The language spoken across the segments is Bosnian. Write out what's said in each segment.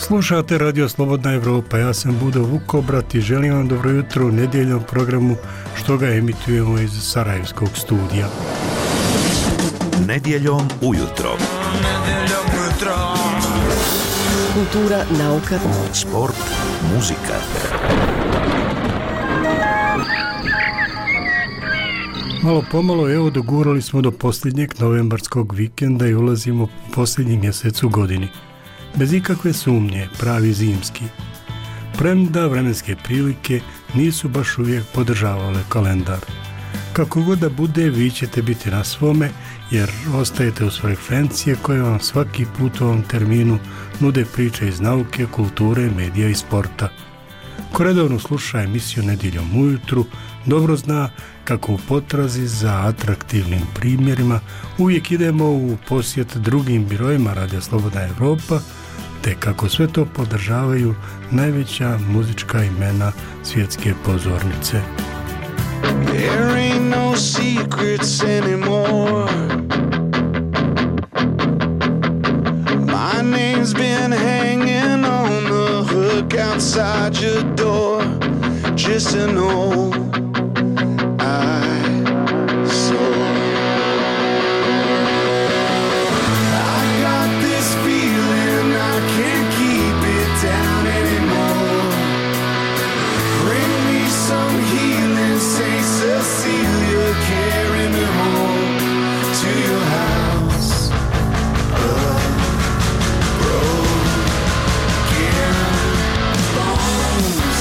Slušate Radio Slobodna Evropa, ja sam Budo Vukobrat i želim vam dobro jutro u nedjeljnom programu što ga emitujemo iz Sarajevskog studija. Nedjeljom ujutro. Kultura, nauka, sport, muzika. Malo pomalo, evo, dogurali smo do posljednjeg novembarskog vikenda i ulazimo u posljednji mjesec u godini. Bez ikakve sumnje, pravi zimski. Premda vremenske prilike nisu baš uvijek podržavale kalendar. Kako god da bude, vi ćete biti na svome, jer ostajete u svoje frekvencije koje vam svaki put u ovom terminu nude priče iz nauke, kulture, medija i sporta. Ko redovno sluša emisiju Nedjeljom ujutru, dobro zna kako u potrazi za atraktivnim primjerima uvijek idemo u posjet drugim birojima Radio Slobodna Evropa, te kako sve to podržavaju najveća muzička imena svjetske pozornice. There ain't no secrets anymore. My name's been hanging on the hook outside your door, just to know I saw. I got this feeling I can't keep it down anymore. Bring me some healing, Saint Cecilia, carry me home to your house of broken bones.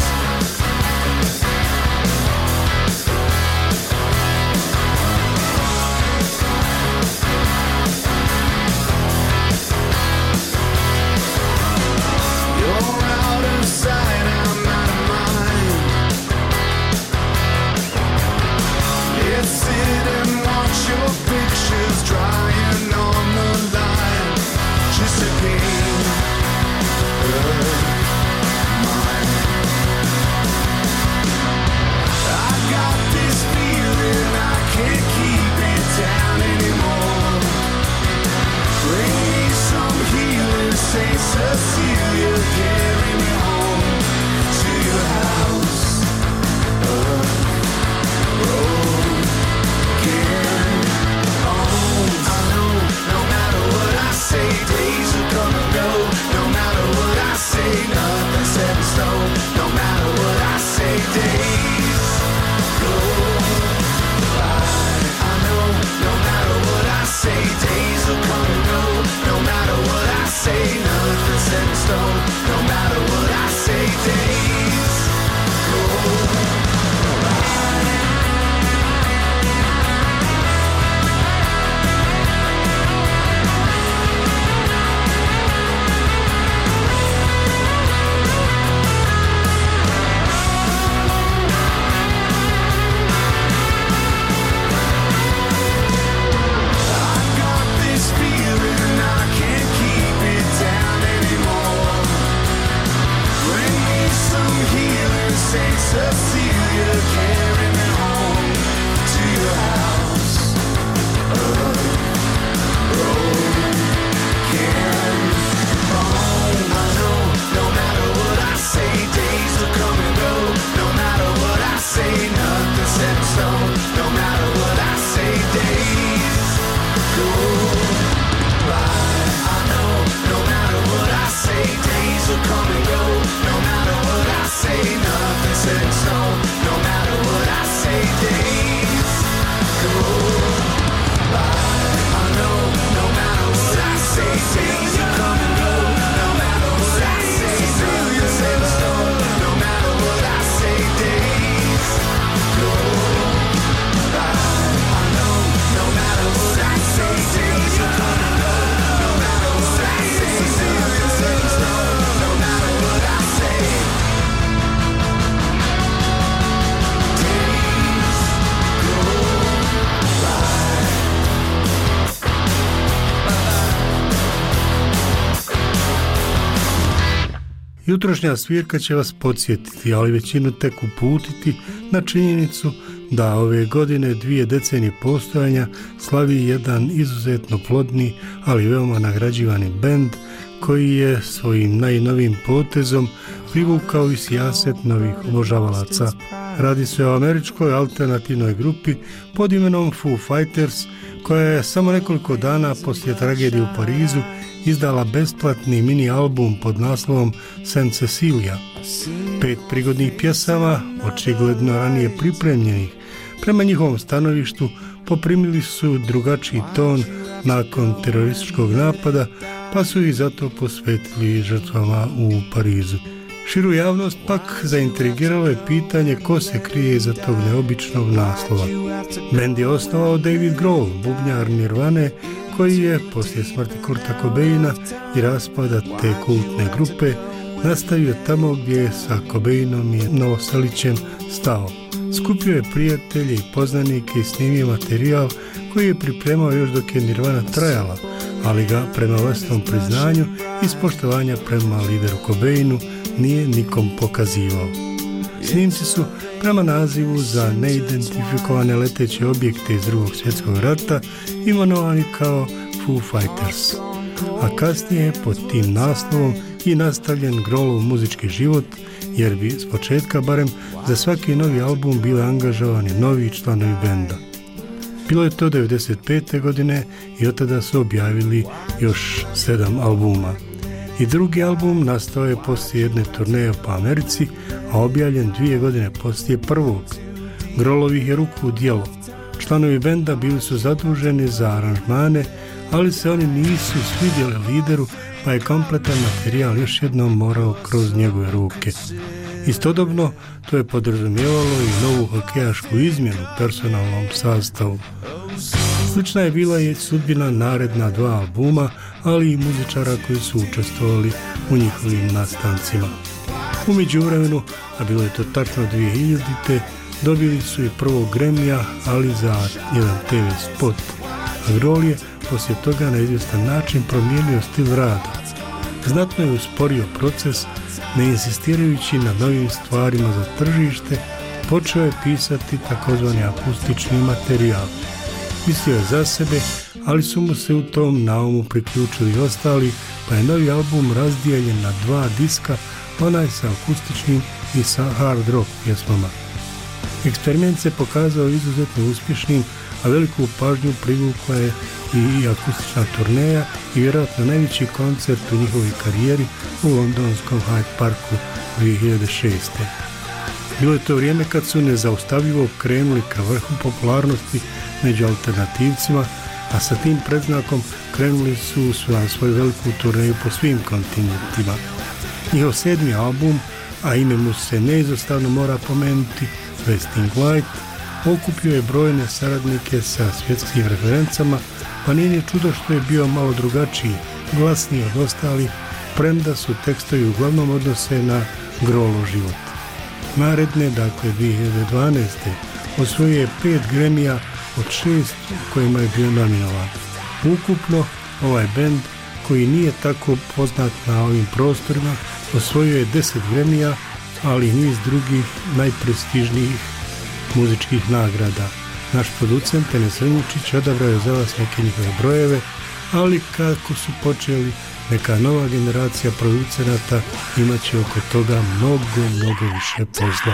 You're out of sight, I'm out of mind. Let's sit and watch your pictures drying on the line. Just a game of mine. I got this feeling I can't keep it down anymore. Bring me some healing, Saint Cecilia, carry me home to your house of broken bones. I know no matter what I say, days will come and go. No matter what I say, nothing's set in stone. No matter what I say, days go by. I know no matter what I say, days will come and go. No matter what I say, nothing's set in stone. No matter what I say, days go by. I got this feeling I can't keep it down anymore. Bring me some healing, Saint Cecilia, carry me home to your house of broken bones. I know no matter what I say, days will come and go. No matter what I say, nothing's set in stone. No matter what I say, days go by. I know no matter what I say, days will come and go. No matter what I say, nothing's set in stone. No matter what I say, days go by. I know no matter what I say, days will come and go. No matter what I say, nothing's set in stone. No matter what I say, days go by. I know no matter what I say, days will come and go. No matter what I say, nothing's set in stone. No matter what I say, days go by. Jutrošnja svirka će vas podsjetiti, ali većinu tek uputiti na činjenicu da ove godine 2 decenije postojanja slavi jedan izuzetno plodni, ali veoma nagrađivani bend koji je svojim najnovijim potezom privukao i sijaset novih obožavalaca. Radi se o američkoj alternativnoj grupi pod imenom Foo Fighters, koja je samo nekoliko dana poslije tragedije u Parizu izdala besplatni mini album pod naslovom Saint Cecilia. 5 prigodnih pjesama, očigledno ranije pripremljenih, prema njihovom stanovištu poprimili su drugačiji ton nakon terorističkog napada, pa su ih zato posvetili žrtvama u Parizu. Širu javnost pak zaintrigiralo je pitanje ko se krije iza tog neobičnog naslova. Bend je osnovao David Grohl, bubnjar Nirvane, koji je poslije smrti Kurta Cobaina i raspada te kultne grupe nastavio tamo gdje je sa Cobainom i Novoselićem stao. Skupio je prijatelje i poznanike i snimio materijal koji je pripremao još dok je Nirvana trajala, ali ga prema vlastnom priznanju iz poštovanja prema lideru Cobainu nije nikom pokazivao. Snimci su prema nazivu za neidentifikovane leteće objekte iz Drugog svjetskog rata imenovani kao Foo Fighters, a kasnije je pod tim naslovom i nastavljen Grohlov muzički život, jer bi s početka barem za svaki novi album bili angažovani novi članovi benda. Bilo je to 1995. godine i od tada su objavili još 7 albuma. I drugi album nastao je poslije jedne turneje po Americi, a objavljen 2 godine poslije prvog. Grohlovih je ruku u djelo. Članovi benda bili su zaduženi za aranžmane, ali se oni nisu svidjeli lideru, pa je kompletan materijal još jednom morao kroz njegove ruke. Istodobno, to je podrazumijevalo i novu hokejašku izmjenu u personalnom sastavu. Slična je bila i sudbina naredna 2 albuma, ali i muzičara koji su učestvovali u njihovim nastancima. U međuvremenu, a bilo je to tačno 2000. dobili su i prvog Grammyja, ali za jedan TV spot. A Grohl je poslije toga na izvjestan način promijenio stil rada. Znatno je usporio proces, ne insistirajući na novim stvarima za tržište, počeo je pisati takozvani akustični materijal. Mislio je za sebe, ali su mu se u tom naumu priključili i ostali, pa je novi album razdijeljen na 2 diska, onaj sa akustičnim i sa hard rock pjesmama. Eksperiment se pokazao izuzetno uspješnim, a veliku pažnju privukla je i akustična turneja i vjerojatno najveći koncert u njihovoj karijeri u londonskom Hyde Parku 2006. Bilo je to vrijeme kad su nezaustavljivo krenuli ka vrhu popularnosti među alternativcima, a sa tim predznakom krenuli su na svoju veliku turneju po svim kontinentima. Njihov 7. album, a ime mu se neizostavno mora pomenuti, Wasting Light, okupio je brojne saradnike sa svjetskim referencama, pa nije ni čudo što je bio malo drugačiji, glasniji od ostalih, premda su tekstovi uglavnom odnose na Grohlov život. Naredne, dakle 2012. osvojio je 5 Grammyja od 6 kojima je bio nominovan. Ukupno, ovaj bend, koji nije tako poznat na ovim prostorima, osvojio je 10 Grammyja, ali i niz drugih najprestižnijih muzičkih nagrada. Naš producent Enes Renjučić odabrao je za vas neke njihove brojeve, ali kako su počeli, neka nova generacija producenata imat će oko toga mnogo više posla.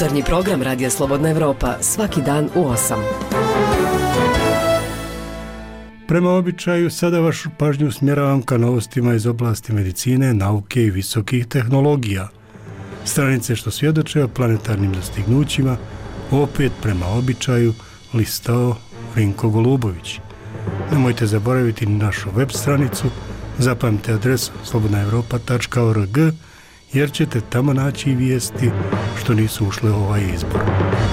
Jutarnji program Radija Slobodna Evropa, svaki dan u 8. Prema običaju, sada vašu pažnju usmjeravam ka novostima iz oblasti medicine, nauke i visokih tehnologija. Stranice što svjedoče o planetarnim dostignućima, opet prema običaju listao Vinko Golubović. Nemojte zaboraviti ni našu web stranicu, zapamtite adresu slobodnaevropa.org, jer ćete tamo naći i vijesti što nisu ušle u ovaj izbor.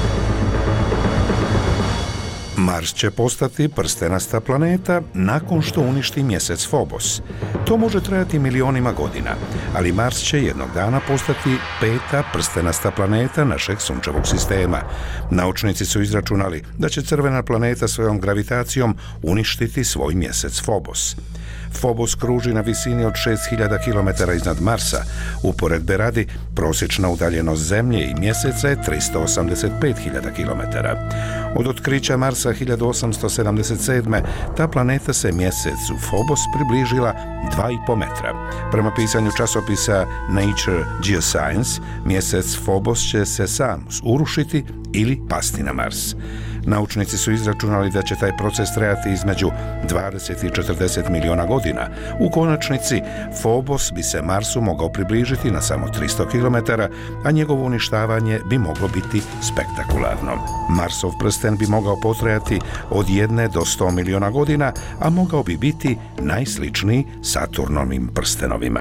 Mars će postati prstenasta planeta nakon što uništi mjesec Phobos. To može trajati milionima godina, ali Mars će jednog dana postati 5. prstenasta planeta našeg sunčevog sistema. Naučnici su izračunali da će crvena planeta svojom gravitacijom uništiti svoj mjesec Phobos. Phobos kruži na visini od 6000 km iznad Marsa. Uporedbe radi, prosječna udaljenost Zemlje i mjeseca je 385.000 km. Od otkrića Marsa 1877. ta planeta se mjesecu Phobos približila 2,5 metra. Prema pisanju časopisa Nature Geoscience, mjesec Phobos će se sam urušiti ili pasti na Mars. Naučnici su izračunali da će taj proces trajati između 20 i 40 miliona godina. U konačnici, Phobos bi se Marsu mogao približiti na samo 300 km, a njegovo uništavanje bi moglo biti spektakularno. Marsov prsten bi mogao potrajati od 1 do 100 miliona godina, a mogao bi biti najsličniji Saturnovim prstenovima.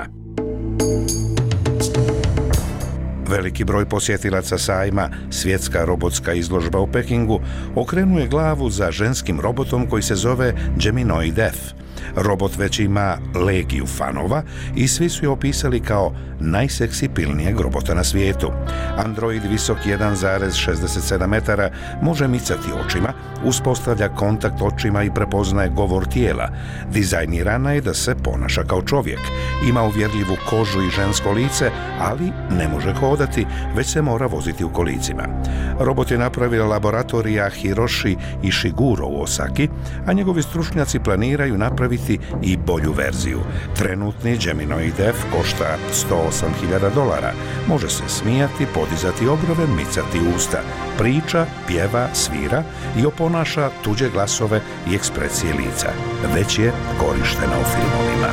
Veliki broj posjetilaca sajma, svjetska robotska izložba u Pekingu, okrenuje glavu za ženskim robotom koji se zove Geminoid F. Robot već ima legiju fanova i svi su je opisali kao najseksipilnijeg robota na svijetu. Android visok 1,67 metara može micati očima, uspostavlja kontakt očima i prepoznaje govor tijela. Dizajnirana je da se ponaša kao čovjek. Ima uvjerljivu kožu i žensko lice, ali ne može hodati, već se mora voziti u kolicima. Robot je napravila laboratorija Hiroshi Ishiguro u Osaki, a njegovi stručnjaci planiraju napraviti i bolju verziju. Trenutni Geminoid F košta $108.000. Može se smijati, podizati obrove, micati usta. Priča, pjeva, svira i oponaša tuđe glasove i ekspresije lica. Već je korištena u filmovima.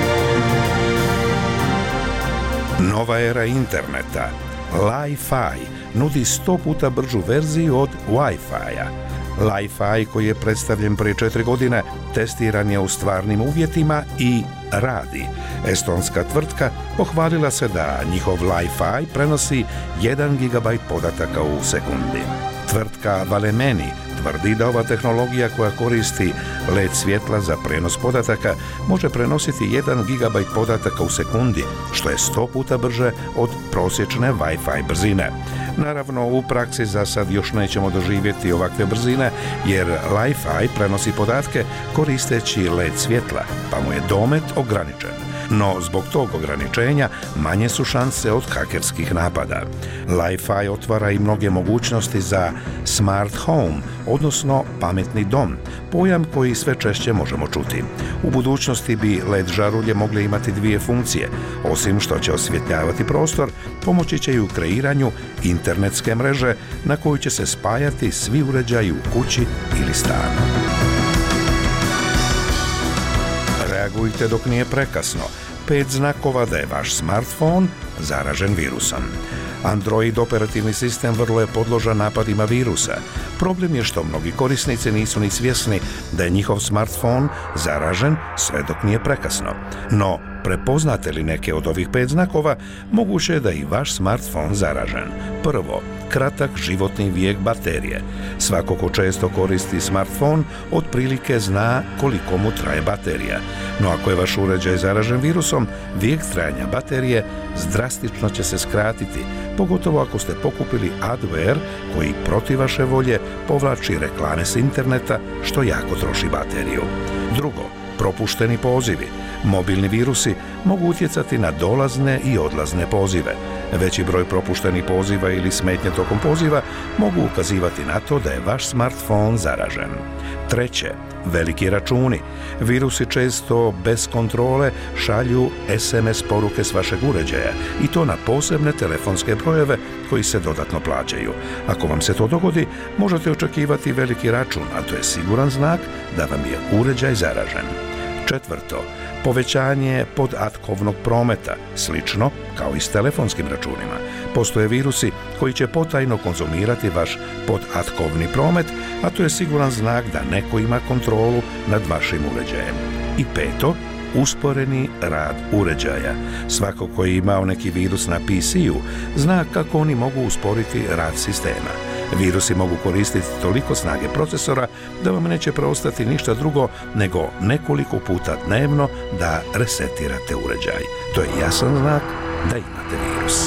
Nova era interneta, Li-Fi, nudi 100 puta bržu verziju od Wi-Fi-a. Li-Fi, koji je predstavljen prije 4 godine, testiran je u stvarnim uvjetima i radi. Estonska tvrtka pohvalila se da njihov Li-Fi prenosi 1 GB podataka u sekundi. Tvrtka Valemeni tvrdi da ova tehnologija koja koristi LED svjetla za prenos podataka može prenositi 1 GB podataka u sekundi, što je 100 puta brže od prosječne Wi-Fi brzine. Naravno, u praksi za sad još nećemo doživjeti ovakve brzine, jer Li-Fi prenosi podatke koristeći LED svjetla, pa mu je domet ograničen. No, zbog tog ograničenja manje su šanse od hakerskih napada. Li-Fi otvara i mnoge mogućnosti za smart home, odnosno pametni dom, pojam koji sve češće možemo čuti. U budućnosti bi LED žarulje mogle imati 2 funkcije. Osim što će osvjetljavati prostor, pomoći će i u kreiranju internetske mreže na koju će se spajati svi uređaji u kući ili stanu. Reagujte dok nije prekasno. 5 znakova da je vaš smartfon zaražen virusom. Android operativni sistem vrlo je podložan napadima virusa. Problem je što mnogi korisnici nisu ni svjesni da je njihov smartfon zaražen sve dok nije prekasno. No, prepoznate li neke od ovih 5 znakova, moguće je da i vaš smartfon zaražen. Prvo, kratak životni vijek baterije. Svako ko često koristi smartfon otprilike zna koliko mu traje baterija. No ako je vaš uređaj zaražen virusom, vijek trajanja baterije drastično će se skratiti, pogotovo ako ste pokupili adware koji protiv vaše volje povlači reklame s interneta, što jako troši bateriju. Drugo, propušteni pozivi. Mobilni virusi mogu utjecati na dolazne i odlazne pozive. Veći broj propuštenih poziva ili smetnje tokom poziva mogu ukazivati na to da je vaš smartfon zaražen. Treće, veliki računi. Virusi često bez kontrole šalju SMS poruke s vašeg uređaja i to na posebne telefonske brojeve koji se dodatno plaćaju. Ako vam se to dogodi, možete očekivati veliki račun, a to je siguran znak da vam je uređaj zaražen. Četvrto, povećanje podatkovnog prometa, slično kao i s telefonskim računima. Postoje virusi koji će potajno konzumirati vaš podatkovni promet, a to je siguran znak da neko ima kontrolu nad vašim uređajem. I peto, usporeni rad uređaja. Svako koji je imao neki virus na PC-u zna kako oni mogu usporiti rad sistema. Virusi mogu koristiti toliko snage procesora da vam neće preostati ništa drugo nego nekoliko puta dnevno da resetirate uređaj. To je jasan znak da imate virus.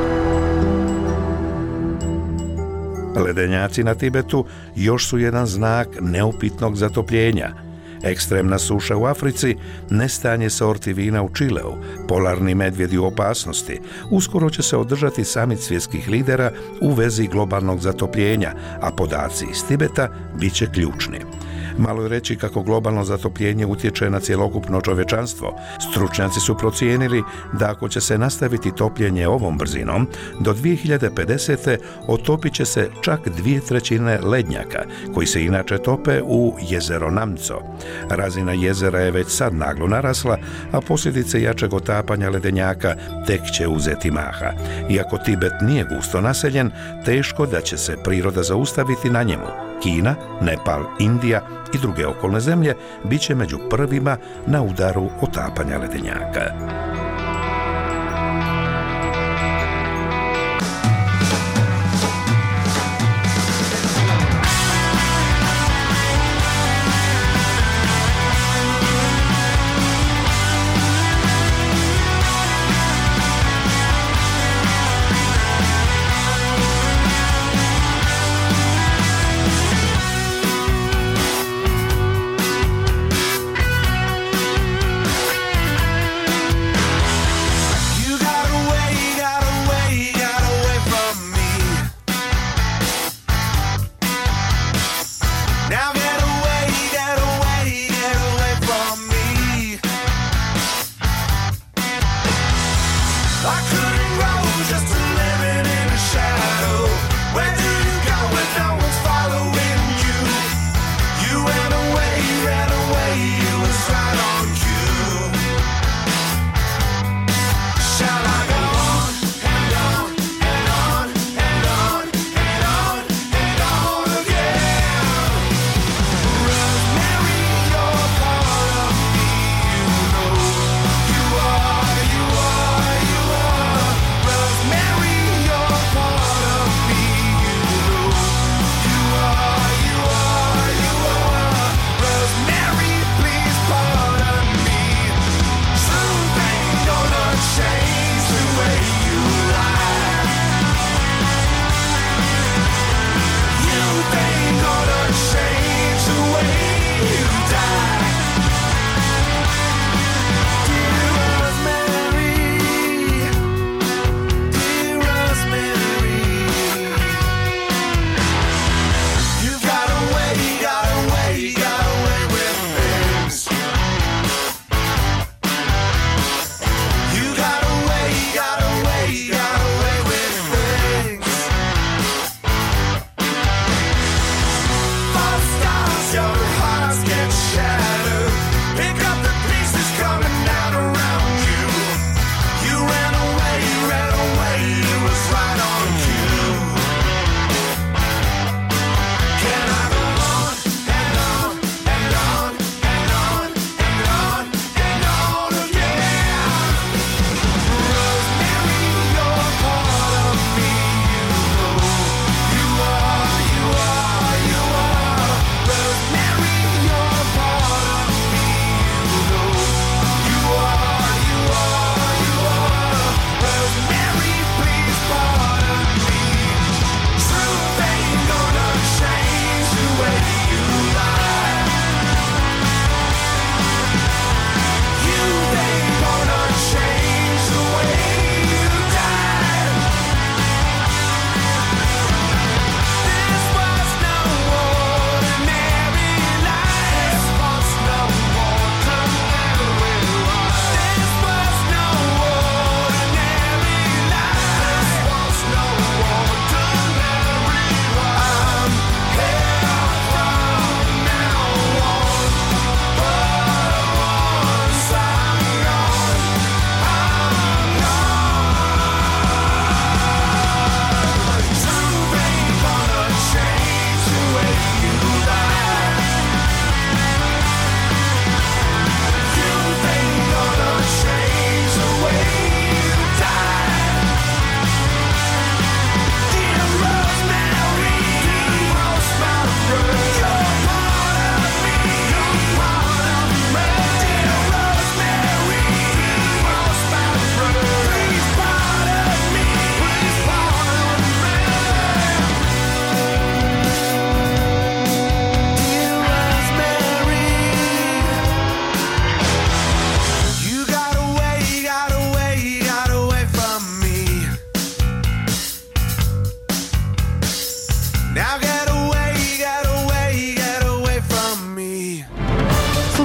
Ledenjaci na Tibetu još su jedan znak neupitnog zatopljenja. Ekstremna suša u Africi, nestanje sorti vina u Čileu, polarni medvjedi u opasnosti. Uskoro će se održati samit svjetskih lidera u vezi globalnog zatopljenja, a podaci iz Tibeta bit će ključni. Malo je reći kako globalno zatopljenje utječe na cjelokupno čovječanstvo. Stručnjaci su procijenili da ako će se nastaviti topljenje ovom brzinom, do 2050. otopit će se čak 2/3 lednjaka, koji se inače tope u jezero Namco. Razina jezera je već sad naglo narasla, a posljedice jačeg otapanja ledenjaka tek će uzeti maha. Iako Tibet nije gusto naseljen, teško da će se priroda zaustaviti na njemu. Kina, Nepal, Indija i druge okolne zemlje bit će među prvima na udaru otapanja ledenjaka. Your hearts get shattered.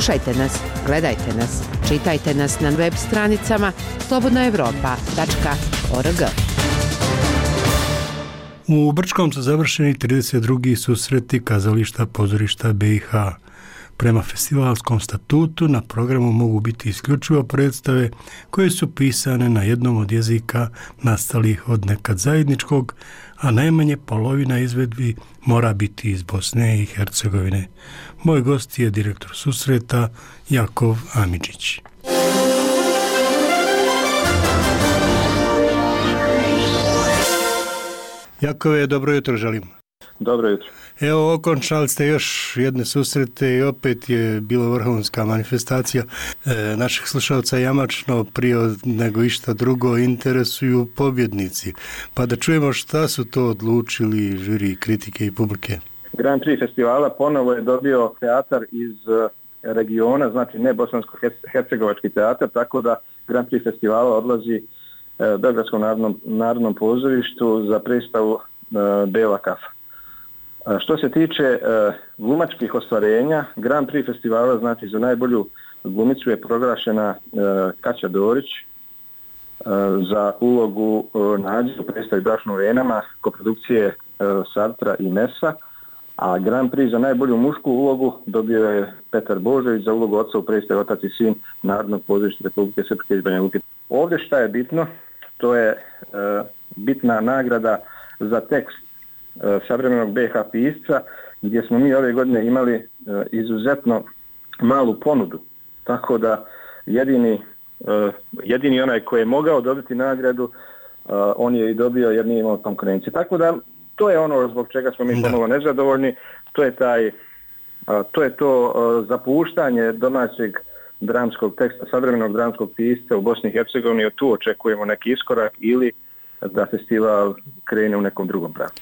Slušajte nas, gledajte nas, čitajte nas na web stranicama slobodnaevropa.org. U Brčkom su završeni 32. susreti kazališta pozorišta BiH. Prema festivalskom statutu na programu mogu biti isključivo predstave koje su pisane na jednom od jezika nastalih od nekad zajedničkog, a najmanje polovina izvedbi mora biti iz Bosne i Hercegovine. Moj gost je direktor susreta Jakov Amidžić. Jakove, dobro jutro želim. Dobro jutro. Evo, okončali ste još jedne susrete i opet je bila vrhunska manifestacija. Naših slušalca jamačno prije nego išta drugo interesuju pobjednici. Pa da čujemo šta su to odlučili žiri, kritike i publike. Grand Prix festivala ponovo je dobio teatar iz regiona, znači ne bosansko-hercegovački teatar, tako da Grand Prix festivala odlazi Beogradskom narodnom pozorištu za predstavu Bela kafa. Što se tiče glumačkih ostvarenja, Grand Prix festivala, znači za najbolju glumicu je proglašena Kaća Dorić za ulogu Nađe u predstavi Brašno u venama, koprodukcije Sartra i Mesa, a Grand Prix za najbolju mušku ulogu dobio je Petar Božović za ulogu oca u predstavi Otac i sin Narodnog pozorišta Republike Srpske iz Banja Luke. Ovdje šta je bitno? To je bitna nagrada za tekst savremenog BiH pisca, gdje smo mi ove godine imali izuzetno malu ponudu. Tako da jedini onaj koji je mogao dobiti nagradu, on je i dobio jer nije imao konkurencije. Tako da to je ono zbog čega smo mi pomalo nezadovoljni. To je to zapuštanje domaćeg dramskog teksta, savremenog dramskog pisca u Bosni i Hercegovini. Tu očekujemo neki iskorak ili da festival krene u nekom drugom pravcu.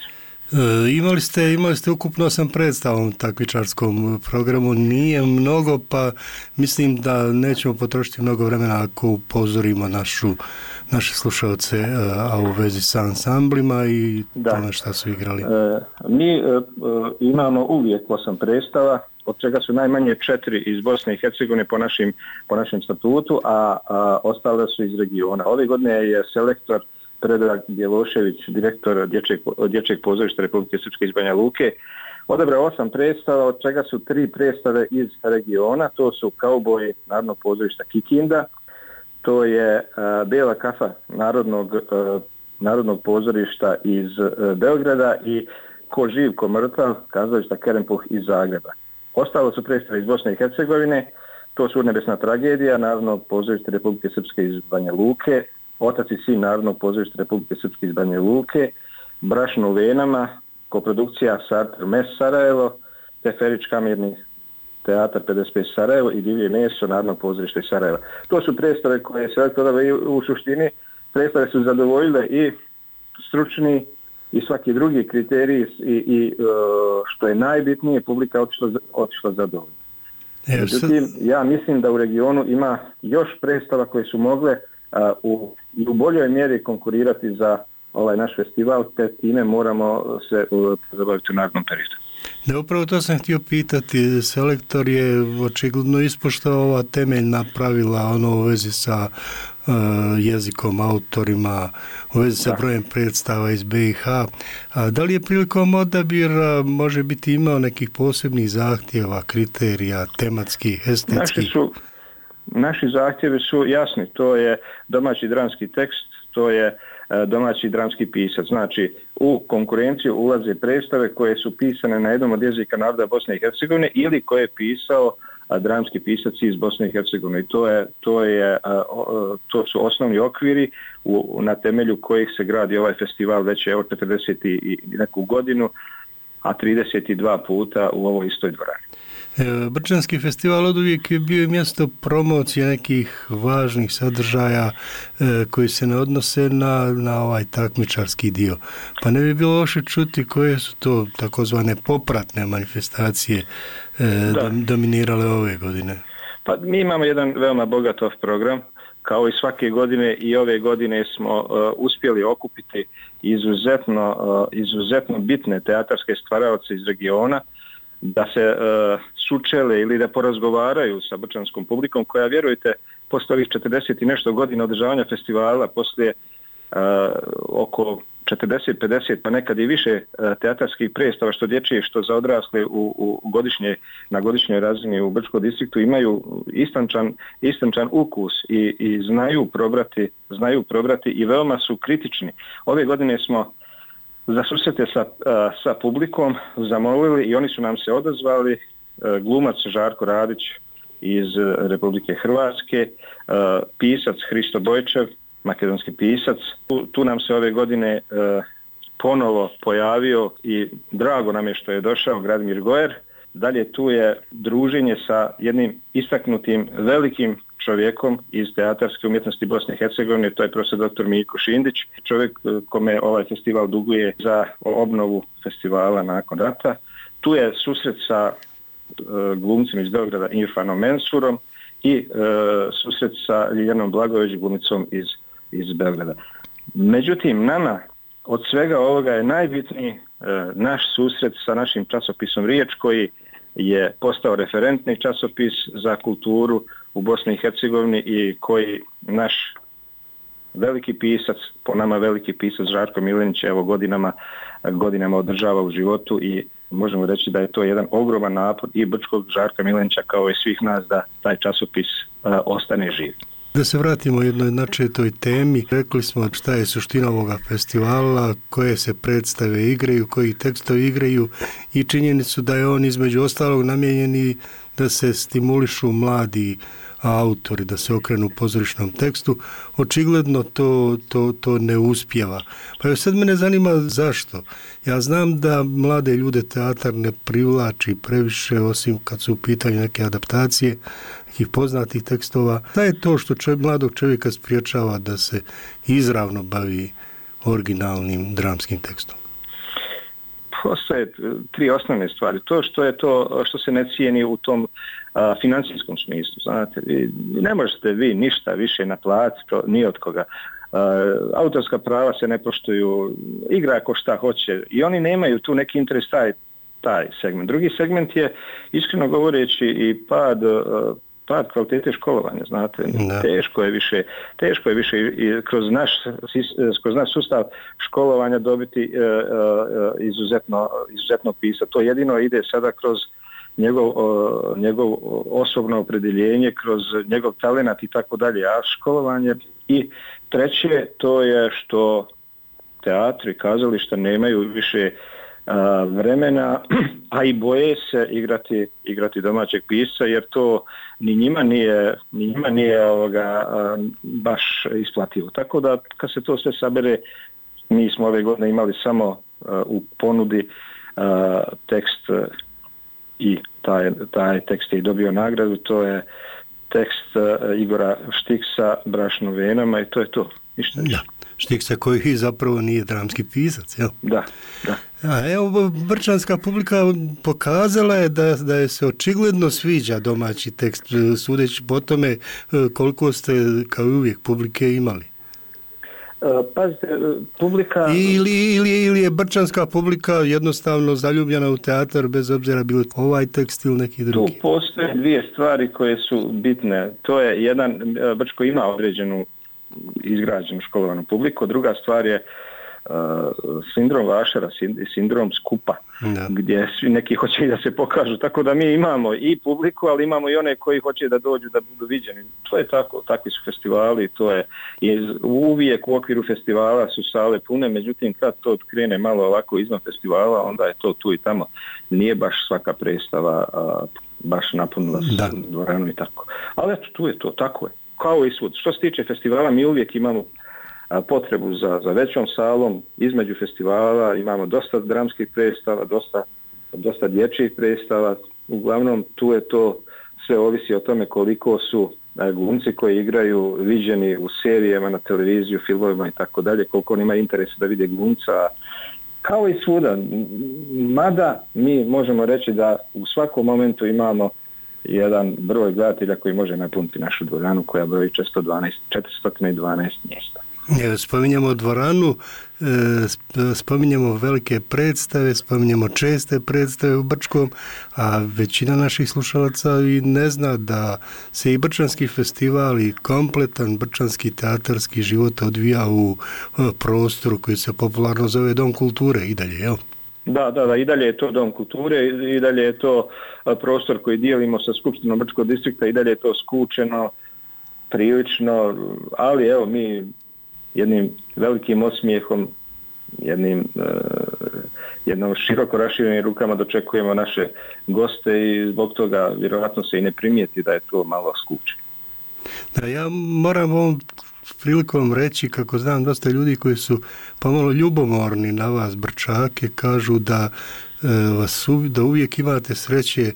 Imali ste ukupno 8 predstava u takmičarskom programu, nije mnogo, pa mislim da nećemo potrošiti mnogo vremena ako upozorimo naše slušalce, a u vezi sa ansamblima i tome šta su igrali. Mi imamo uvijek 8 predstava, od čega su najmanje 4 iz Bosne i Hercegovine po našem statutu, a ostale su iz regiona. Ove godine je selektor Predrag Bjelošević, direktor Dječjeg pozorišta Republike Srpske iz Banja Luke, odabrao 8 predstava, od čega su 3 predstave iz regiona. To su Kauboji Narodnog pozorišta Kikinda, to je Bela kafa Narodnog pozorišta iz Beograda i Ko živ, ko mrtav kazališta Kerempuh iz Zagreba. Ostalo su predstave iz Bosne i Hercegovine, to su Urnebesna tragedija Narodnog pozorišta Republike Srpske iz Banja Luke, Otac i sin Narodnog pozorišta Republike Srpske iz Banja Luke, Brašno u venama, koprodukcija Sartre Mes Sarajevo, te Ferić kamerni teatar 55 Sarajevo i Divlje meso Narodnog pozorišta iz Sarajeva. To su predstave koje se u suštini predstave su zadovoljile i stručni i svaki drugi kriterij i što je najbitnije, publika otišla zadovoljna. Međutim, ja mislim da u regionu ima još predstava koje su mogle u boljoj mjeri konkurirati za ovaj naš festival, te time moramo se zabaviti u narednom periodu. Da, upravo to sam htio pitati. Selektor je očigledno ispoštovao ova temeljna pravila u vezi sa jezikom, autorima, u vezi sa brojem predstava iz BiH. Da li je prilikom odabira može biti imao nekih posebnih zahtjeva, kriterija, tematskih, estetskih? Naši zahtjevi su jasni, to je domaći dramski tekst, to je domaći dramski pisac. Znači, u konkurenciju ulaze predstave koje su pisane na jednom od jezika naroda Bosne i Hercegovine ili koje je pisao dramski pisac iz Bosne i Hercegovine. I to su osnovni okviri na temelju kojih se gradi ovaj festival već evo 40 i neku godinu, a 32 puta u ovoj istoj dvorani. Brčanski festival od uvijek je bio mjesto promocije nekih važnih sadržaja koji se ne odnose na ovaj takmičarski dio. Pa ne bi bilo loše čuti koje su to takozvane popratne manifestacije dominirale ove godine. Pa mi imamo jedan veoma bogatov program, kao i svake godine i ove godine smo uspjeli okupiti izuzetno bitne teatarske stvaraoce iz regiona. da se sučele ili da porazgovaraju sa brčanskom publikom koja, vjerujte, posle ovih 40 i nešto godina održavanja festivala, poslije oko 40, 50 pa nekad i više teatarskih predstava, što dječje, što za odrasle na godišnjoj razini u Brčkom distriktu, imaju istančan ukus i znaju probrati i veoma su kritični. Ove godine smo za susrete sa publikom zamolili i oni su nam se odazvali, glumac Žarko Radić iz Republike Hrvatske, pisac Hristo Bojčev, makedonski pisac. Tu nam se ove godine ponovo pojavio i drago nam je što je došao Gradimir Gojer. Dalje tu je druženje sa jednim istaknutim velikim čovjekom iz teatarske umjetnosti Bosne i Hercegovine, to je profesor dr. Mirko Šindić, čovjek kome ovaj festival duguje za obnovu festivala nakon rata. Tu je susret sa glumcem iz Beograda Irfanom Mensurom i susret sa Ljiljanom Blagojević, glumicom iz Beograda. Međutim, nama od svega ovoga je najbitniji naš susret sa našim časopisom Riječ, koji je postao referentni časopis za kulturu u Bosni i Hercegovini i koji naš veliki pisac, po nama veliki pisac Žarko Milenić, evo godinama održava u životu i možemo reći da je to jedan ogroman napor i Brčkog Žarka Milenića kao i svih nas da taj časopis ostane živ. Da se vratimo jednoj načetoj temi, rekli smo šta je suština ovoga festivala, koje se predstave igraju, koji tekstovi igraju i činjenicu da je on između ostalog namijenjeni da se stimulišu mladi autori, da se okrenu pozorišnom tekstu. Očigledno to ne uspijeva. Pa sad mene zanima zašto. Ja znam da mlade ljude teatar ne privlači previše, osim kad su u pitanju neke adaptacije nekih poznatih tekstova. Da je to što mladog čovjeka spriječava da se izravno bavi originalnim dramskim tekstom? Postoje tri osnovne stvari. To što se ne cijeni u tom financijskom smislu. Znate, ne možete vi ništa više naplatiti ni od koga. Autorska prava se ne poštuju, igra ko šta hoće i oni nemaju tu neki interes taj segment. Drugi segment je, iskreno govoreći, i pad kvalitete školovanja, znate. Teško je više i kroz naš sustav školovanja dobiti izuzetno pisa. To jedino ide sada kroz njegov osobno opredjeljenje, kroz njegov talenat i tako dalje, a školovanje. I treće, to je što teatri, kazališta nemaju više vremena, a i boje se igrati domaćeg pisca, jer to ni njima nije baš isplativo. Tako da kad se to sve sabere, mi smo ove godine imali samo u ponudi tekst i taj tekst je dobio nagradu, to je tekst Igora Štiksa Brašno venama i to je to. Ništa više. Štiksa koji zapravo nije dramski pisac, jel? Da. Evo, brčanska publika pokazala je da je se očigledno sviđa domaći tekst, sudeći po tome koliko ste kao i uvijek publike imali. Pazite, publika... Ili je brčanska publika jednostavno zaljubljena u teatar bez obzira bilo ovaj tekst ili neki drugi? Tu postoje dvije stvari koje su bitne. To je jedan, Brčko ima određenu izgrađenu školovanu publiku. Druga stvar je sindrom vašara, sindrom skupa, gdje svi neki hoće i da se pokažu. Tako da mi imamo i publiku, ali imamo i one koji hoće da dođu da budu viđeni. To je tako, takvi su festivali, to je uvijek u okviru festivala su sale pune, međutim kad to krene malo ovako izvan festivala, onda je to tu i tamo. Nije baš svaka predstava baš napunila dvoranu i tako. Ali eto, tu je to, tako je. Kao i svud. Što se tiče festivala, mi uvijek imamo potrebu za većom salom. Između festivala imamo dosta dramskih predstava, dosta dječjih predstava. Uglavnom tu je to, sve ovisi o tome koliko su glumci koji igraju viđeni u serijama, na televiziju, filmovima i tako dalje, koliko oni imaju interesa da vide glumca. Kao i svuda. Mada mi možemo reći da u svakom momentu imamo jedan broj gledatelja koji može napuniti našu dvoranu koja broji 412 mjesta. Spominjemo dvoranu, spominjemo velike predstave, spominjemo česte predstave u Brčkom, a većina naših slušalaca i ne zna da se i Brčanski festival i kompletan brčanski teatarski život odvija u prostoru koji se popularno zove Dom kulture i dalje, jel? Da, i dalje je to Dom kulture, i dalje je to prostor koji dijelimo sa Skupštinom Brčkog distrikta, i dalje je to skučeno, prilično, ali evo mi jednim velikim osmijehom, jednom široko raširenim rukama dočekujemo naše goste i zbog toga vjerojatno se i ne primijeti da je to malo skučeno. Da, ja moram ovom prilikom reći kako znam dosta ljudi koji su pomalo ljubomorni na vas Brčake, kažu da da uvijek imate sreće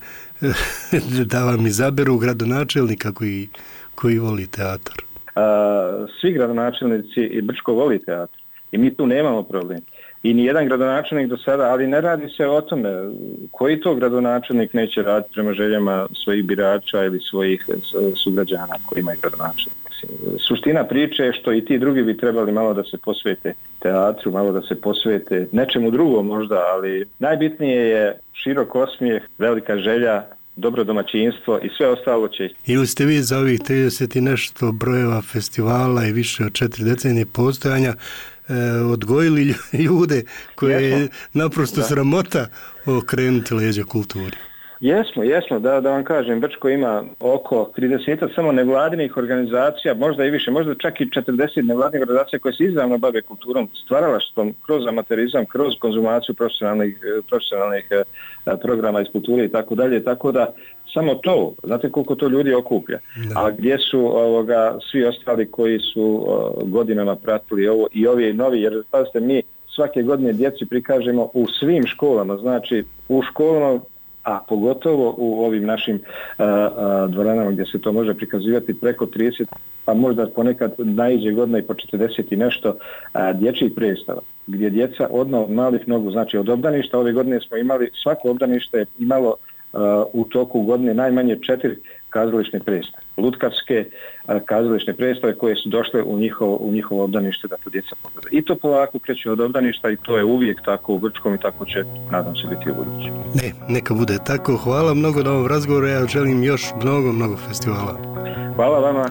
da vam izaberu gradonačelnika koji voli teatar. Svi gradonačelnici i Brčko voli teatr i mi tu nemamo problem. I nijedan gradonačelnik do sada, ali ne radi se o tome koji to gradonačelnik neće raditi prema željama svojih birača ili svojih sugrađana koji imaju gradonačelnik. Suština priče je što i ti drugi bi trebali malo da se posvete teatru, malo da se posvete nečemu drugom možda, ali najbitnije je širok osmijeh, velika želja, dobro domaćinstvo i sve ostalo će. Ili ste vi za ovih 30 i nešto brojeva festivala i više od 4 decenije postojanja odgojili ljude koje je naprosto sramota okrenuti leđa kulturi? Jesmo, da vam kažem, Brčko ima oko 30 samo nevladinih organizacija, možda i više, možda čak i 40 nevladinih organizacija koje se izravno bave kulturom, stvaralaštvom, kroz amaterizam, kroz konzumaciju profesionalnih programa iz kulture i tako dalje, tako da samo to, znate koliko to ljudi okuplja. Da. A gdje su svi ostali koji su godinama pratili ovo i ovi novi, jer pazite, mi svake godine djeci prikažemo u svim školama, znači u školama, a pogotovo u ovim našim dvoranama gdje se to može prikazivati preko 30, a možda ponekad naiđe godina i po 40 i nešto dječjih predstava, gdje djeca od malih nogu, znači od obdaništa, ove godine smo imali, svako obdanište je imalo u toku godine najmanje 4 kazališne predstave, lutkarske kazališne predstave koje su došle u njihovo obdanište da to djeca pogleda. I to polako kreće od obdaništa i to je uvijek tako u Brčkom i tako će, nadam se, biti u budući. Neka bude tako. Hvala mnogo na ovom razgovoru, ja želim još mnogo festivala. Hvala vama.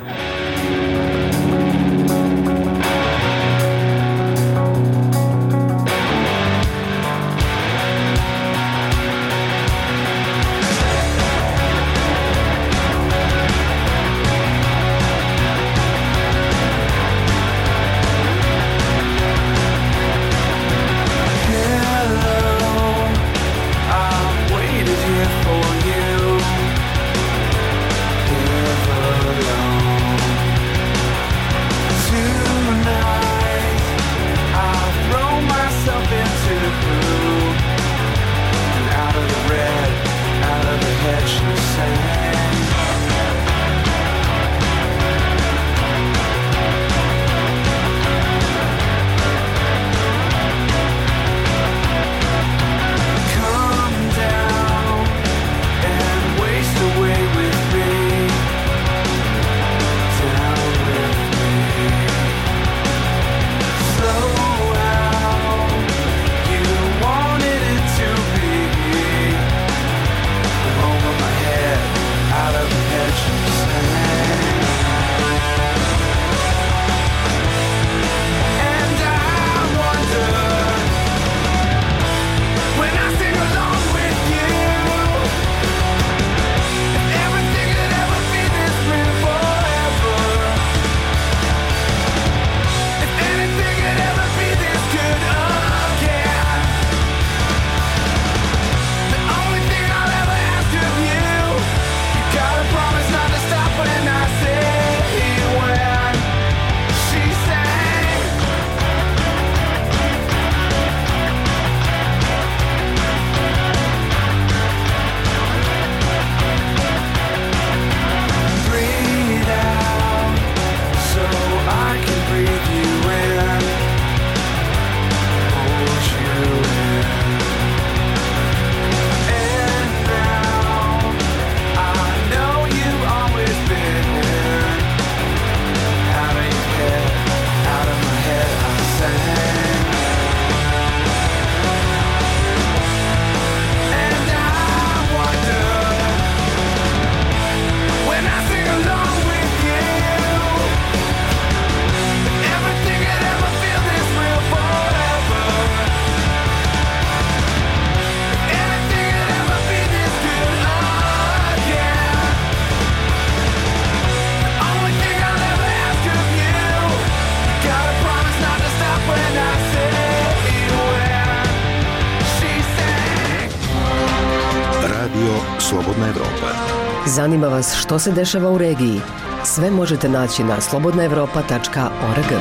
Slobodna Evropa. Zanima vas što se dešava u regiji? Sve možete naći na slobodnaevropa.org.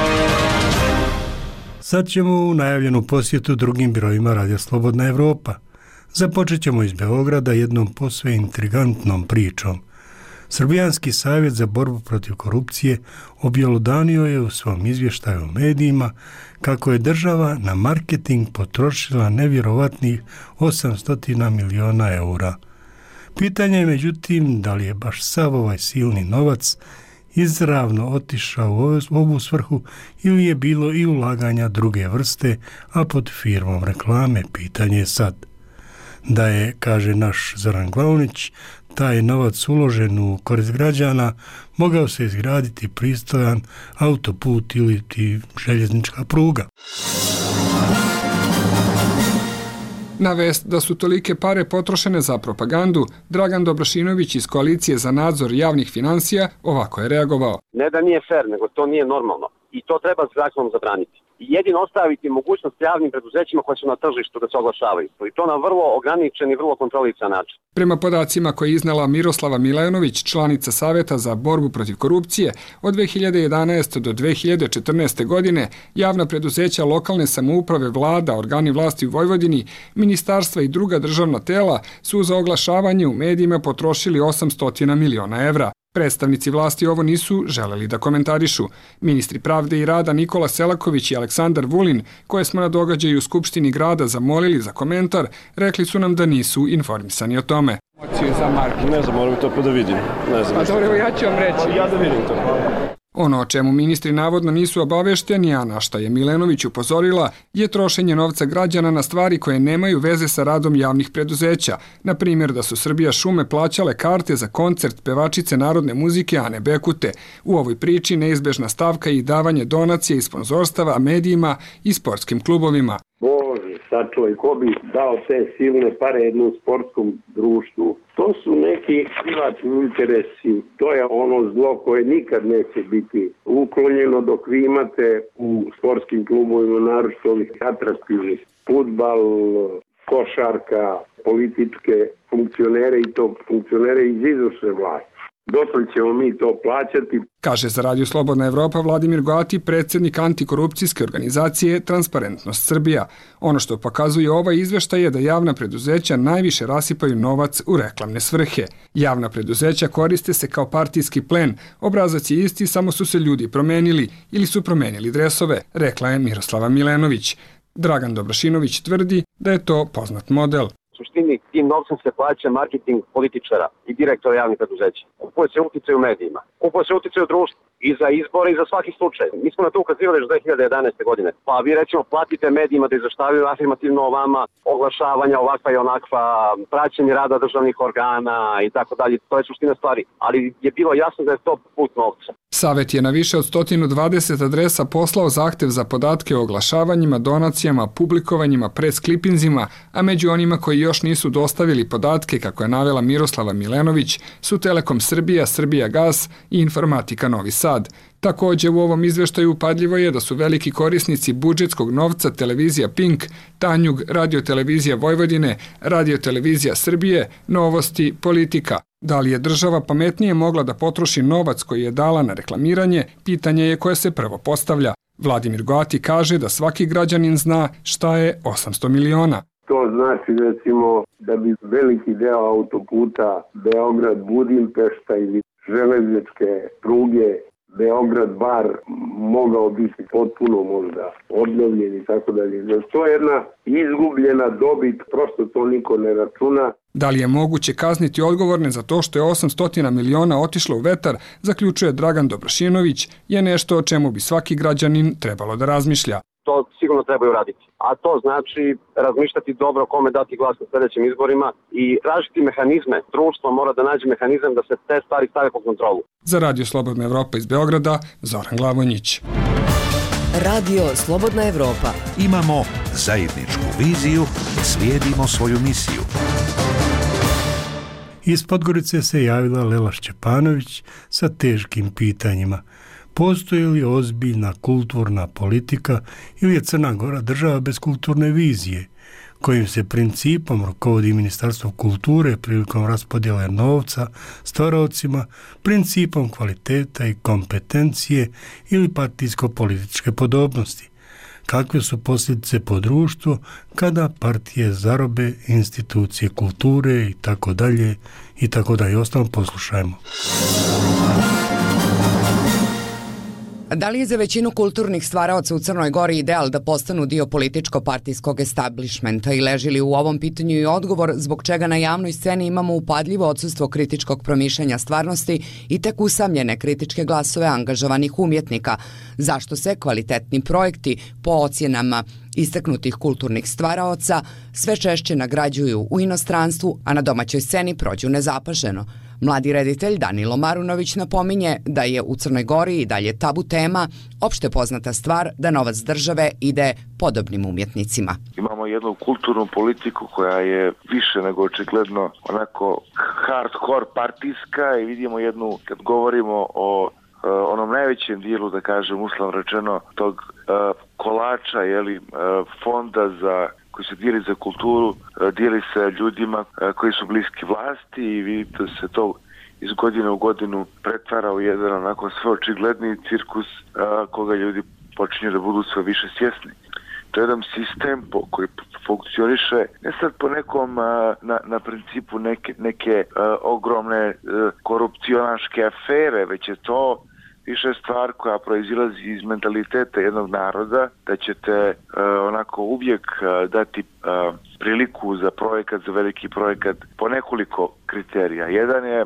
Sad ćemo u najavljenu posjetu drugim birojima Radija Slobodna Evropa. Započet ćemo iz Beograda jednom posve intrigantnom pričom. Srbijanski savjet za borbu protiv korupcije objelodanio je u svom izvještaju u medijima kako je država na marketing potrošila nevjerovatnih 800 miliona eura. Pitanje je međutim da li je baš sav ovaj silni novac izravno otišao u ovu svrhu ili je bilo i ulaganja druge vrste, a pod firmom reklame. Pitanje je sad. Da je, kaže naš Zoran Glavnić, taj novac uložen u korist građana, mogao se izgraditi pristojan autoput ili željeznička pruga. Na vest da su tolike pare potrošene za propagandu, Dragan Dobrašinović iz Koalicije za nadzor javnih finansija ovako je reagovao. Ne da nije fair, nego to nije normalno. I to treba zakonom zabraniti. I jedino ostaviti mogućnost javnim preduzećima koje su na tržištu da se oglašavaju. I to na vrlo ograničen i vrlo kontrolisan način. Prema podacima koje je iznala Miroslava Milenović, članica Saveta za borbu protiv korupcije, od 2011. do 2014. godine javna preduzeća lokalne samouprave, vlada, organi vlasti u Vojvodini, ministarstva i druga državna tela su za oglašavanje u medijima potrošili 800 miliona evra. Predstavnici vlasti ovo nisu želeli da komentarišu. Ministri pravde i rada Nikola Selaković i Aleksandar Vulin, koje smo na događaju u Skupštini grada zamolili za komentar, rekli su nam da nisu informisani o tome. Ne znam, moram to da vidim. Ne znam. Dobro, evo ja ću vam reći. Ja da vidim to. Ono o čemu ministri navodno nisu obavešteni, a na šta je Milenović upozorila, je trošenje novca građana na stvari koje nemaju veze sa radom javnih preduzeća. Na primjer da su Srbija šume plaćale karte za koncert pevačice narodne muzike Ane Bekute. U ovoj priči neizbežna stavka i davanje donacija i sponzorstava medijima i sportskim klubovima. Bože, sačuvaj, ko bi dao te silne pare jednom sportskom društvu? To su neki privatni interesi, to je ono zlo koje nikad neće biti uklonjeno dok vi imate u sportskim klubovima, naročito ovih atraktivnih, fudbal, košarka, političke funkcionere i to funkcionere iz izvršne vlasti. Dokle ćemo mi to plaćati? Kaže za Radio Slobodna Evropa Vladimir Goati, predsjednik antikorupcijske organizacije Transparentnost Srbija. Ono što pokazuje ovaj izveštaj je da javna preduzeća najviše rasipaju novac u reklamne svrhe. Javna preduzeća koriste se kao partijski plen. Obrazac je isti, samo su se ljudi promenili ili su promenili dresove, rekla je Miroslava Milenović. Dragan Dobrašinović tvrdi da je to poznat model. U suštini tim novcem se plaća marketing političara i direktora javnih preduzeća. Kupuje se uticaj u medijima, kupuje se uticaj u društvu i za izbore i za svaki slučaj. Mi smo na to ukazivali još 2011. godine. Pa vi recimo platite medijima da izveštavaju afirmativno o vama, oglašavanja ovakva i onakva, praćenje rada državnih organa i tako dalje. To je suština stvari. Ali je bilo jasno da je to put novca. Savet je na više od 120 adresa poslao zahtev za podatke o oglašavanjima, donacijama, publikovanjima, press-klipinzima, a među onima koji još nisu dostavili podatke, kako je navela Miroslava Milenović, su Telekom Srbija, Srbijagas i Informatika Novi Sad. Također u ovom izveštaju upadljivo je da su veliki korisnici budžetskog novca televizija Pink, Tanjug, radiotelevizija Vojvodine, radiotelevizija Srbije, Novosti, Politika. Da li je država pametnije mogla da potroši novac koji je dala na reklamiranje, pitanje je koje se prvo postavlja. Vladimir Goati kaže da svaki građanin zna šta je 800 miliona. To znači recimo da bi veliki deo autoputa Beograd-Budimpešta ili železničke pruge Beograd-Bar mogao biti potpuno možda obnovljen i tako dalje. To je jedna izgubljena dobit, prosto to niko ne računa. Da li je moguće kazniti odgovorne za to što je 800 miliona otišlo u vetar, zaključuje Dragan Dobrašinović, je nešto o čemu bi svaki građanin trebalo da razmišlja. To sigurno trebaju raditi. A to znači razmišljati dobro kome dati glas na sljedećim izborima i tražiti mehanizme. Društvo mora da nađe mehanizam da se te stvari stave pod kontrolu. Za Radio Slobodna Evropa iz Beograda, Zoran Glavonjić. Radio Slobodna Evropa. Imamo zajedničku viziju, slijedimo svoju misiju. Iz Podgorice se javila Lela Šćepanović sa teškim pitanjima. Postoji li ozbiljna kulturna politika ili je Crna Gora država bez kulturne vizije? kojim se principom rukovodi Ministarstvo kulture prilikom raspodjele novca stvaraocima, principom kvaliteta i kompetencije ili partijsko-političke podobnosti. Kakve su posljedice po društvu kada partije zarobe institucije kulture i tako dalje i tako dalje. Ostalom poslušajmo. Da li je za većinu kulturnih stvaraoca u Crnoj Gori ideal da postanu dio političko-partijskog establishmenta i leži li u ovom pitanju i odgovor zbog čega na javnoj sceni imamo upadljivo odsustvo kritičkog promišljanja stvarnosti i tek usamljene kritičke glasove angažovanih umjetnika? Zašto se kvalitetni projekti po ocjenama istaknutih kulturnih stvaraoca sve češće nagrađuju u inostranstvu, a na domaćoj sceni prođu nezapaženo? Mladi reditelj Danilo Marunović napominje da je u Crnoj Gori i dalje tabu tema, opšte poznata stvar da novac države ide podobnim umjetnicima. Imamo jednu kulturnu politiku koja je više nego očigledno onako hardcore partijska i vidimo jednu, kad govorimo o onom najvećem dijelu, da kažem uslovno rečeno, tog kolača, fonda koji se dijeli za kulturu, dijeli se ljudima koji su bliski vlasti i vidite se to iz godine u godinu pretvara u jedan onako sve očigledniji cirkus koga ljudi počinju da budu sve više svjesni. To je jedan sistem koji funkcioniše ne sad po nekom na principu neke ogromne korupcionaške afere, već je to više stvar koja proizilazi iz mentaliteta jednog naroda, da ćete onako uvijek dati priliku za projekat, za veliki projekat po nekoliko kriterija. Jedan je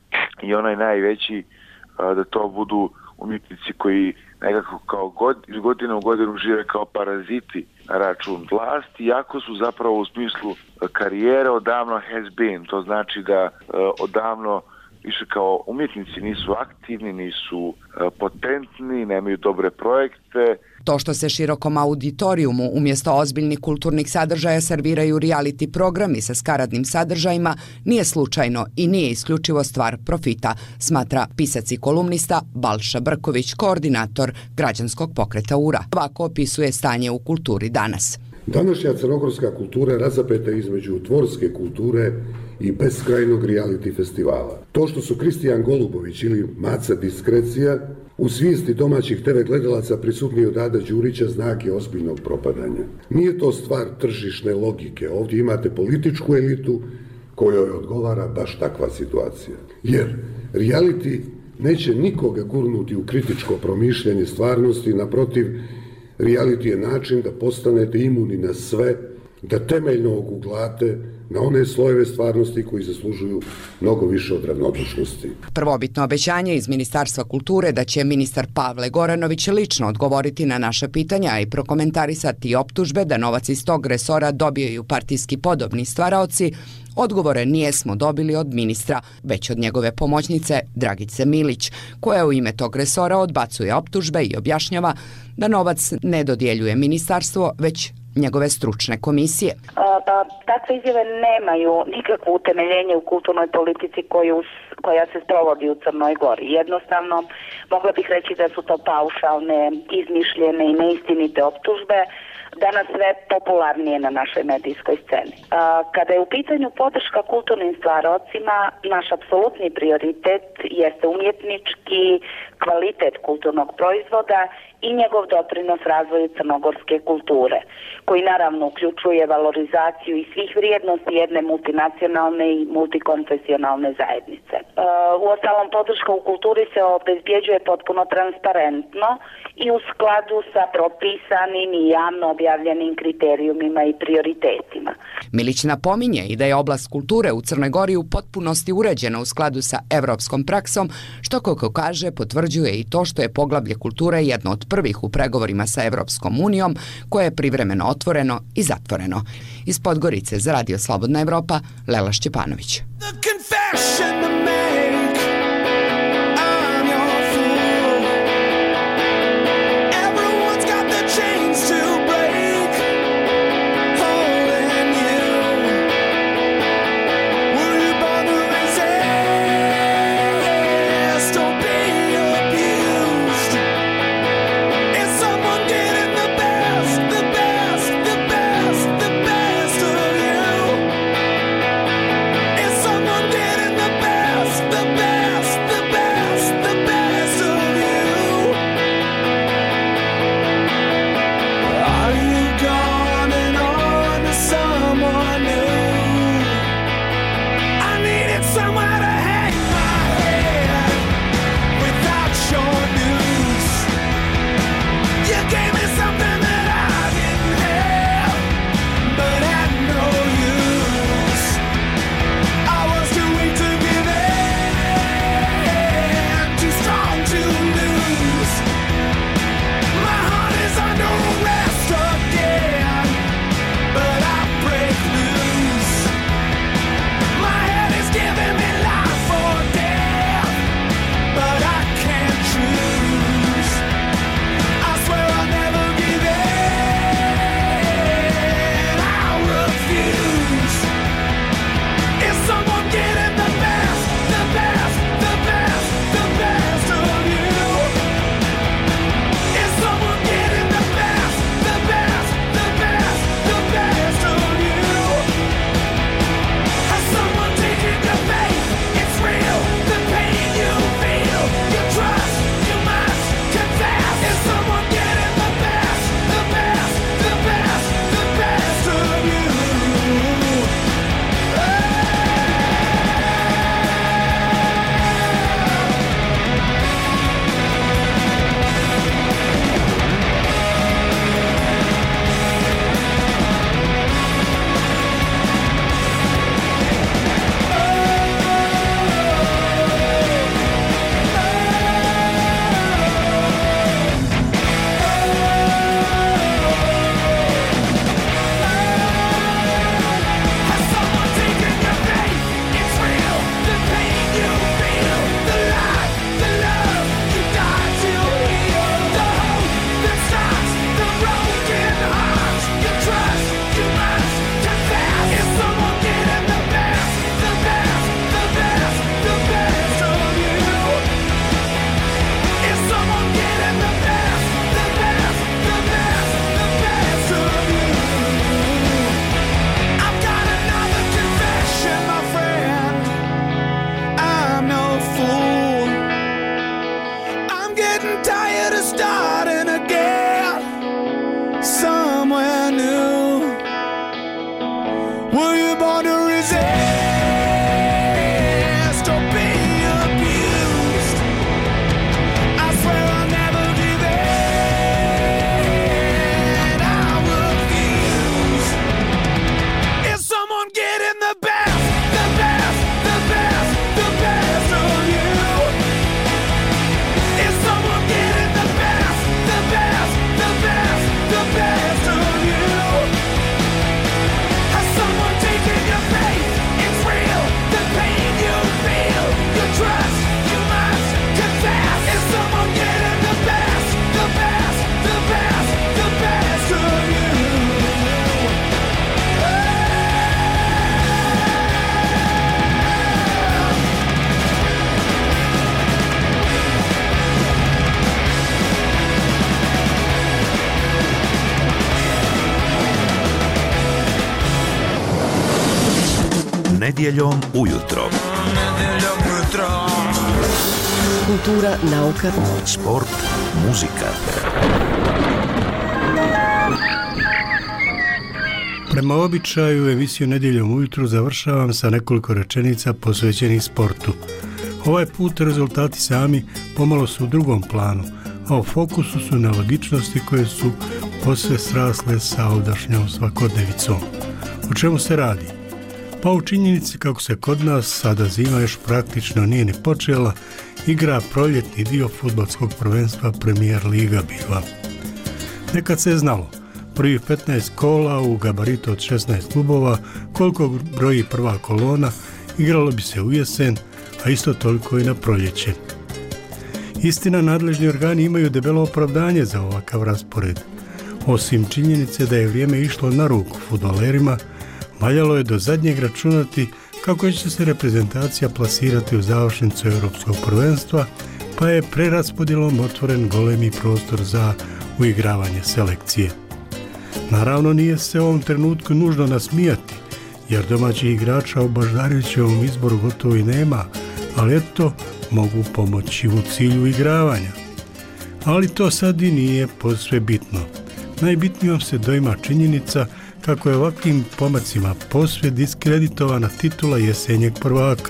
i onaj najveći, da to budu umjetnici koji nekako kao iz godine u godinu žive kao paraziti na račun vlasti, iako su zapravo u smislu karijere odavno has been. To znači da odavno više kao umjetnici nisu aktivni, nisu potentni, nemaju dobre projekte. To što se širokom auditorijumu umjesto ozbiljnih kulturnih sadržaja serviraju reality programi sa skaradnim sadržajima nije slučajno i nije isključivo stvar profita, smatra pisac i kolumnista Balša Brković, koordinator građanskog pokreta URA. Ovako opisuje stanje u kulturi danas. Današnja crnogorska kultura razapeta između tvorske kulture i beskrajnog reality festivala. To što su Kristijan Golubović ili Maca Diskrecija u svijesti domaćih TV gledalaca prisutniji od Ada Đurića znak je ozbiljnog propadanja. Nije to stvar tržišne logike, ovdje imate političku elitu kojoj odgovara baš takva situacija. Jer reality neće nikoga gurnuti u kritičko promišljanje stvarnosti, naprotiv, reality je način da postanete imuni na sve, da temeljno oguglate na one slojeve stvarnosti koji zaslužuju mnogo više od ravnodušnosti. Prvobitno obećanje iz Ministarstva kulture da će ministar Pavle Goranović lično odgovoriti na naša pitanja i prokomentarisati optužbe da novac iz tog resora dobijaju partijski podobni stvaraoci, odgovore nijesmo dobili od ministra, već od njegove pomoćnice Dragice Milić, koja u ime tog resora odbacuje optužbe i objašnjava da novac ne dodjeljuje ministarstvo, već njegove stručne komisije. Takve izjave nemaju nikakvo utemeljenje u kulturnoj politici koja se sprovodi u Crnoj Gori. Jednostavno, mogla bih reći da su to paušalne, izmišljene i neistinite optužbe, danas sve popularnije na našoj medijskoj sceni. Kada je u pitanju podrška kulturnim stvaraocima, naš apsolutni prioritet jeste umjetnički kvalitet kulturnog proizvoda i njegov doprinos razvoju crnogorske kulture, koji naravno uključuje valorizaciju i svih vrijednosti jedne multinacionalne i multikonfesionalne zajednice. Uostalom, podrška u kulturi se obezbjeđuje potpuno transparentno i u skladu sa propisanim i javno objavljenim kriterijumima i prioritetima. Milić napominje i da je oblast kulture u Crnoj Gori u potpunosti uređena u skladu sa evropskom praksom, što kako kaže potvrđuje i to što je poglavlje kulture jedno od prvih u pregovorima sa Evropskom unijom, koje je privremeno otvoreno i zatvoreno. Iz Podgorice za Radio Slobodna Evropa, Lela Šćepanović. Best Nedjeljom ujutro. Kultura, nauka, sport, muzika. Prema običaju emisiju Nedjeljom ujutro završavam sa nekoliko rečenica posvećenih sportu. Ovaj put rezultati sami pomalo su u drugom planu, a u fokusu su nelogičnosti koje su posve srasle sa ovdašnjom svakodnevicom. O čemu se radi? Pa u činjenici kako se kod nas sada zima još praktično nije ni počela, igra proljetni dio fudbalskog prvenstva Premier Liga biva. Nekad se je znalo, prvih 15 kola u gabaritu od 16 klubova, koliko broji prva kolona, igralo bi se u jesen, a isto toliko i na proljeće. Istina, nadležni organi imaju debelo opravdanje za ovakav raspored. Osim činjenice da je vrijeme išlo na ruku fudbalerima, valjalo je do zadnjeg računati kako će se reprezentacija plasirati u završnicu europskog prvenstva, pa je preraspodjelom otvoren golemi prostor za uigravanje selekcije. Naravno, nije se u ovom trenutku nužno nasmijati, jer domaćih igrača u Baždarićevom izboru gotovo i nema, ali eto, mogu pomoći u cilju igravanja. Ali to sad i nije posve bitno. Najbitnijom se doima činjenica kako je ovakvim pomacima posve diskreditovana titula jesenjeg prvaka.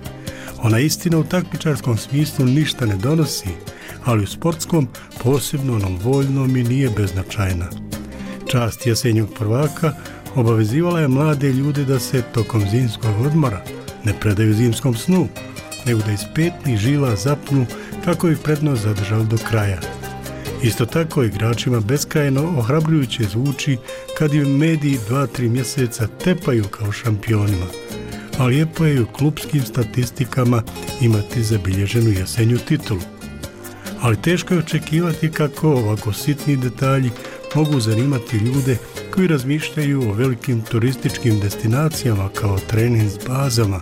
Ona istina u takmičarskom smislu ništa ne donosi, ali u sportskom, posebno onom voljnom, i nije beznačajna. Čast jesenjeg prvaka obavezivala je mlade ljude da se tokom zimskog odmora ne predaju zimskom snu, nego da iz petnih žila zapnu kako bi prednost zadržali do kraja. Isto tako igračima beskrajno ohrabrujuće zvuči kad im mediji 2-3 mjeseca tepaju kao šampionima, a lijepo je i u klupskim statistikama imati zabilježenu jesenju titulu. Ali teško je očekivati kako ovako sitni detalji mogu zanimati ljude koji razmišljaju o velikim turističkim destinacijama kao trening bazama,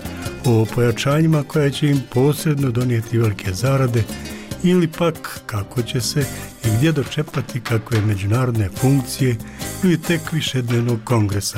o pojačanjima koja će im posredno donijeti velike zarade, ili pak kako će se i gdje dočepati kakve međunarodne funkcije ili tek višednevnog kongresa.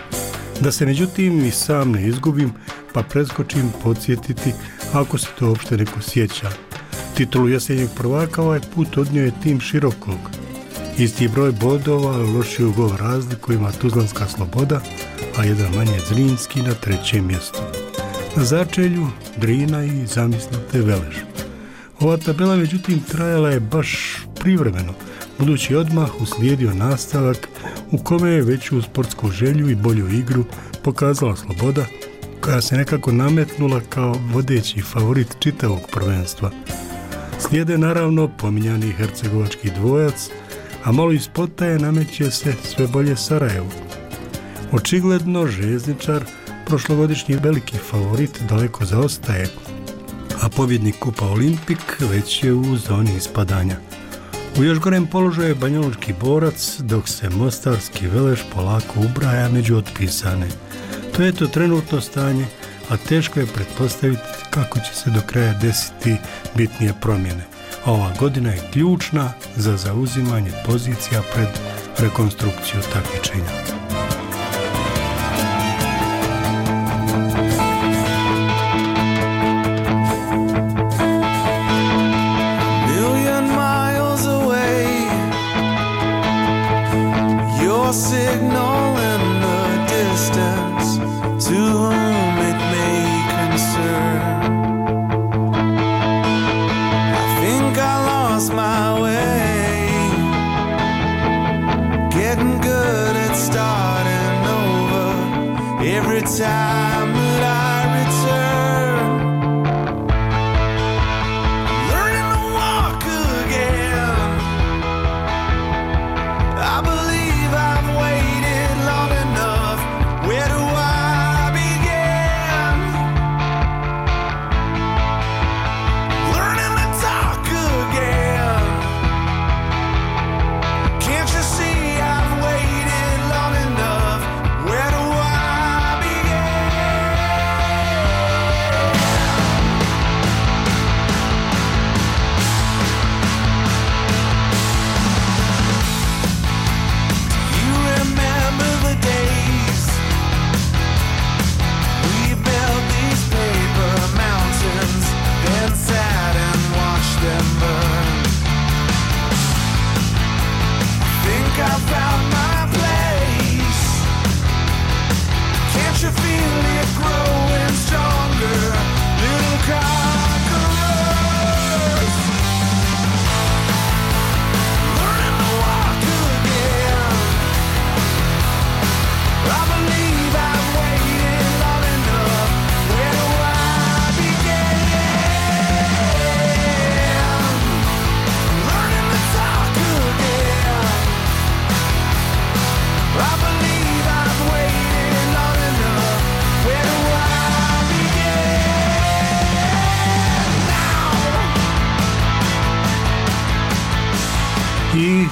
Da se međutim i sam ne izgubim, pa preskočim podsjetiti, ako se to uopšte neko sjeća. Titulu jesenjeg prvaka ovaj put odnio je tim Širokog. Isti broj bodova, lošiju gol razliku ima Tuzlanska Sloboda, a jedan manje Zrinski na 3. mjestu. Na začelju Drina i zamislite Velež. Ova tabela međutim trajala je baš privremeno, budući odmah uslijedio nastavak u kome je veću sportsku želju i bolju igru pokazala Sloboda, koja se nekako nametnula kao vodeći favorit čitavog prvenstva. Slijede naravno pominjani hercegovački dvojac, a malo ispod taje nameće se sve bolje Sarajevo. Očigledno željezničar, prošlogodišnji veliki favorit, daleko zaostaje, a pobjednik kupa Olimpik već je u zoni ispadanja. U još gorem položaju je banjalučki Borac, dok se mostarski Velež polako ubraja među otpisane. To je to trenutno stanje, a teško je pretpostaviti kako će se do kraja desiti bitnije promjene. A ova godina je ključna za zauzimanje pozicija pred rekonstrukciju takmičenja. Signal in the distance, to whom it may concern. I think I lost my way, getting good at starting.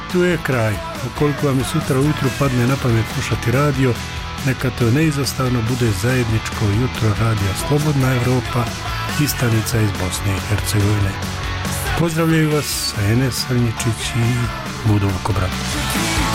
tu je kraj. Ukoliko vam je sutra ujutro padne na pamet slušati radio, neka to neizostavno bude zajedničko jutro radija Slobodna Evropa i stanica iz Bosne i Hercegovine. Pozdravljaju vas Enes Srnjičić i Budo Vukobran.